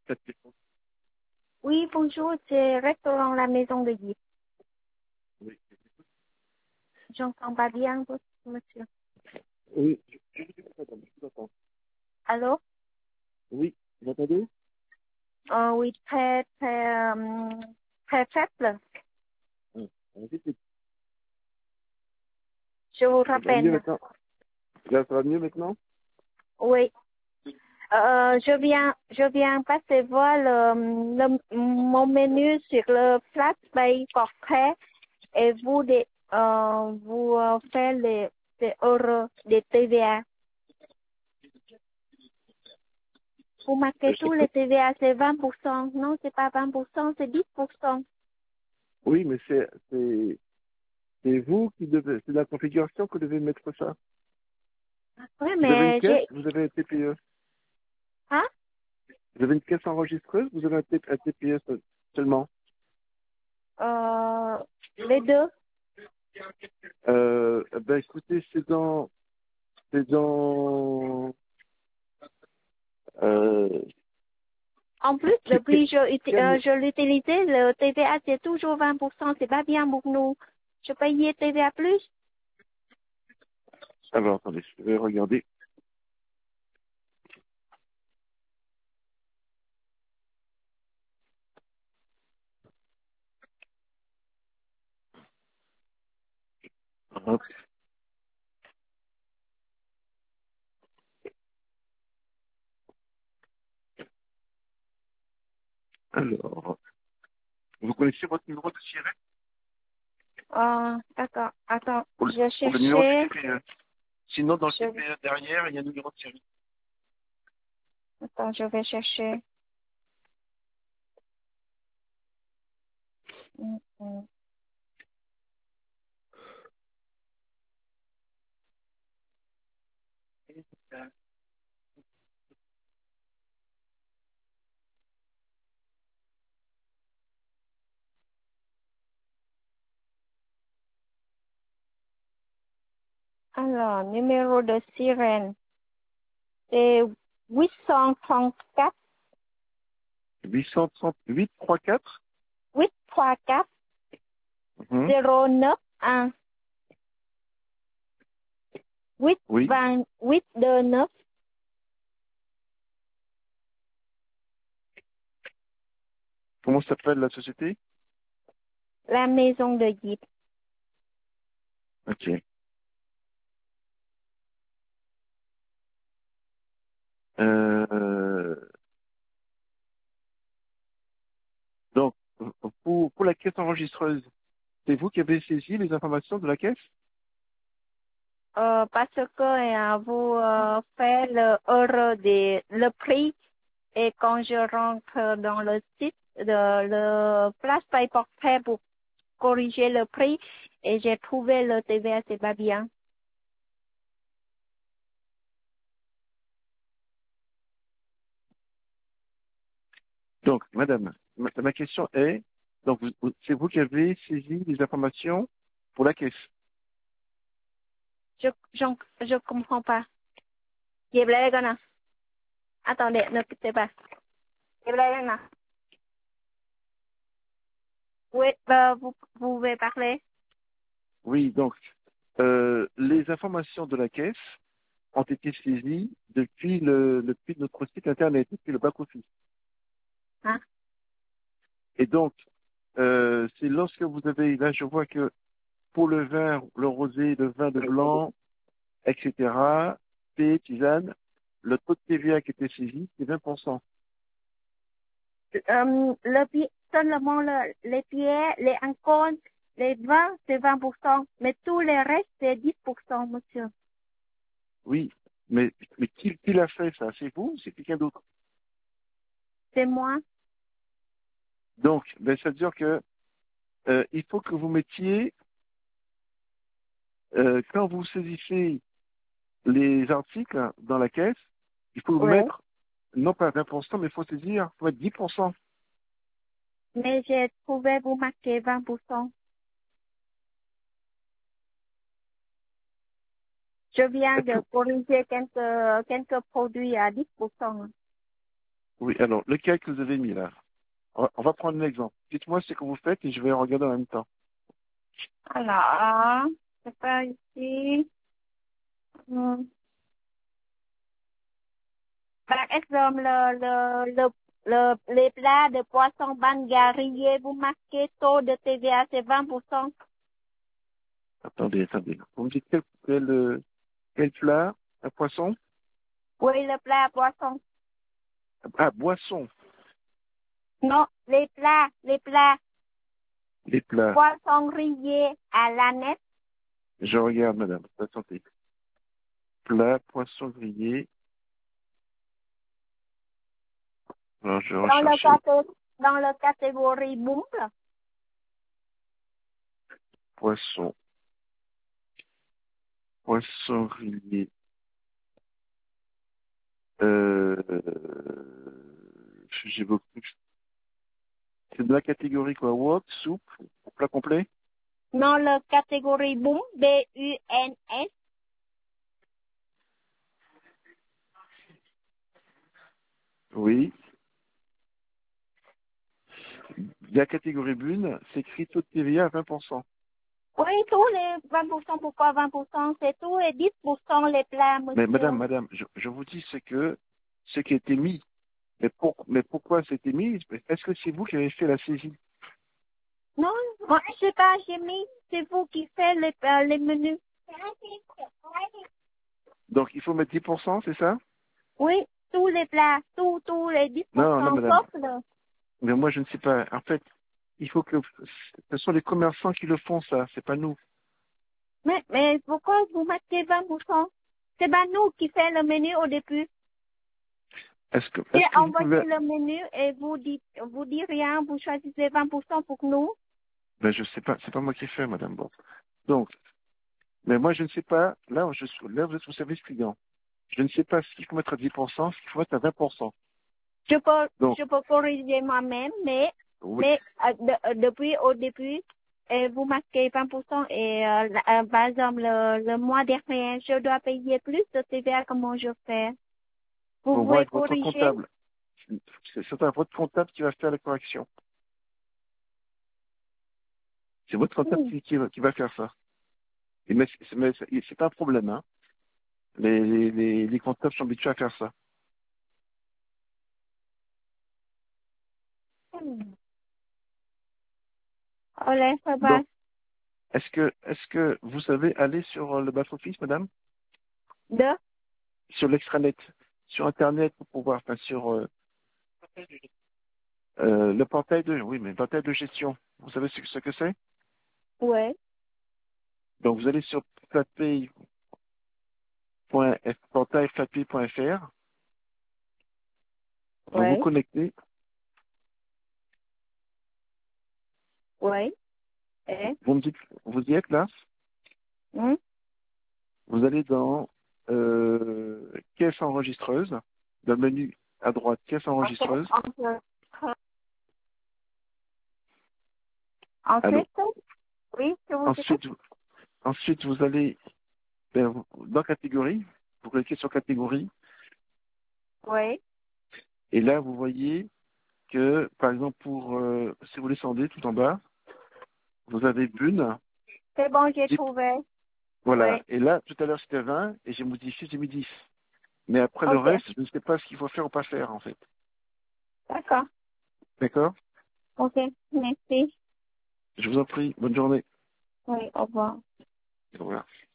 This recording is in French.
Quatre questions. Oui, bonjour, c'est restaurant La Maison de Guy. Oui. J'entends pas bien, monsieur. Oui, je vous écoute, madame, je vous entends. Allô? Oui, vous entendez? Oui, très faible. Allez-y, Je vous ça va mieux rappelle. maintenant? Là, ça va mieux maintenant? Oui. Je viens passer voir mon menu sur le flash pay portrait et vous faites les euros de TVA. Vous marquez tous les TVA, c'est 20%. Non, c'est pas 20%, c'est 10%. Oui, mais c'est vous qui devez, c'est la configuration que vous devez mettre ça. Oui, Vous avez une mais caisse, vous avez un TPE. Hein? Vous avez une caisse enregistreuse, vous avez un TPE seulement. Les deux. Ben écoutez, c'est dans, euh, En plus, quel- depuis quel- je l'utilisais, le TVA, c'est toujours 20%. C'est pas bien pour nous. Je payais TVA plus. alors attendez, je vais regarder. Hop. Alors, vous connaissez votre numéro de siret D'accord. Attends, je pour le numéro du cherchais. TPE. Sinon, dans le Je, TPE derrière, il y a un numéro de série. attends, je vais chercher. Hum, hum. Alors, numéro de sirène, c'est 834 838 34. 834 Mhm. 091 Oui. 829. Comment s'appelle la société? La Maison de Guy. Ok. Euh, donc, pour la caisse enregistreuse, c'est vous qui avez saisi les informations de la caisse? Parce que vous faites le prix et quand je rentre dans le site de le Place Pay Portrait pour corriger le prix et j'ai trouvé le TVA, c'est pas bien. Donc, madame, ma question est, donc, c'est vous qui avez saisi les informations pour la caisse? Je comprends pas. Dẹp lại đây coi nào. Attendez, ne quittez pas. Dẹp lại đây nào. Oui, vous pouvez parler. Oui, donc, les informations de la caisse ont été saisies depuis notre site internet, depuis le back-office. Hein? Et donc, c'est lorsque vous avez, là je vois que pour le vin, le rosé, le vin de blanc, etc., thé, tisane, le taux de TVA qui était saisi, c'est 20%. Seulement les pieds, les alcools, les vins, c'est 20%. Mais tous les restes, c'est 10%, monsieur. Oui, mais qui l'a fait ça? C'est vous ou c'est quelqu'un d'autre? C'est moi. Donc, ben, ça veut dire que il faut que vous mettiez, quand vous saisissez les articles dans la caisse, il faut Oui. mettre, non pas 20%, mais il faut saisir, il faut mettre 10%. Mais j'ai trouvé vous marquer 20%. Je viens Est-ce que, de corriger quelques produits à 10%. Oui, alors, lequel que vous avez mis là? On va prendre un exemple. Dites-moi ce que vous faites et je vais regarder en même temps. Alors, c'est pas ici. Hmm. Par exemple, les plats de poisson banga rillé, vous marquez taux de TVA, c'est 20%. Attendez. Vous me dites quel plat? Un poisson? Oui, le plat à poisson. Ah, boisson. Non, les plats, Les plats. poisson rillé à l'aneth. Je regarde, madame. Attendez. Plat, poisson grillé. Alors, je vais rechercher. Dans le catégorie boum. Poisson. Poisson grillé. Euh, j'ai beaucoup. C'est de la catégorie quoi? Wok, soupe, plat complet? Dans le catégorie boum, B-U-N-S. Oui. La catégorie bune, c'est écrit taux de TVA à 20%. Oui, tous les 20%, pourquoi 20%? C'est tous les 10% les plats, Mais monsieur. madame, je vous dis ce qui a été mis. Mais pourquoi c'était mis? Est-ce que c'est vous qui avez fait la saisie? Non, moi, je sais pas, j'ai mis, c'est vous qui faites les menus. Donc il faut mettre 10%, c'est ça? Oui, tous les plats, tous les Non, 10%, madame. sauf le... Mais moi, je ne sais pas. En fait, il faut que ce sont les commerçants qui le font, ça. C'est pas nous. Mais pourquoi vous mettez 20%? C'est pas nous qui fait le menu au début. J'ai Est-ce que vous envoyé pouvez... le menu et vous dites rien, vous choisissez 20% pour nous. Ben, je sais pas. C'est pas moi qui fais, madame. Bon. Donc, mais moi, je ne sais pas. Là, vous êtes au service client. Je ne sais pas ce qu'il faut mettre à 10%, ce qu'il faut mettre à 20%. Donc, Je peux corriger moi-même, oui. mais depuis au début, vous marquez 20% et par exemple le mois dernier, je dois payer plus de TVA. Comment je fais? Vous Faut voir pouvez avec votre corriger? comptable. C'est votre comptable qui va faire la correction. C'est votre comptable Hmm. qui va faire ça. Mais c'est pas un problème, hein. Les comptables sont habitués à faire ça. Hmm. Allez, ça va. Donc, est-ce que vous savez aller sur le back-office, madame? De? Sur l'extranet, sur Internet, pour pouvoir, enfin, sur le portail oui, mais le portail de gestion. Vous savez ce que c'est? Ouais, Donc, vous allez sur portail-flatpay.fr, vous vous ouais, connectez, ouais. Et? vous me dites, vous y êtes là, Hmm? vous allez dans caisse enregistreuse, dans le menu à droite, caisse enregistreuse. Allô? Ensuite, oui, je vous écoute. Ensuite, vous allez dans catégorie, vous cliquez sur catégorie, Oui. et là, vous voyez que, par exemple, si vous descendez tout en bas, vous avez Bune, C'est bon, j'ai 10, trouvé. Oui. voilà. Et là, tout à l'heure, c'était 20, et j'ai modifié, j'ai mis 10. Mais après le Ok. reste, je ne sais pas ce qu'il faut faire ou pas faire, en fait. D'accord. D'accord? Ok. Merci. Je vous en prie. Bonne journée. Oui, au revoir. Au revoir.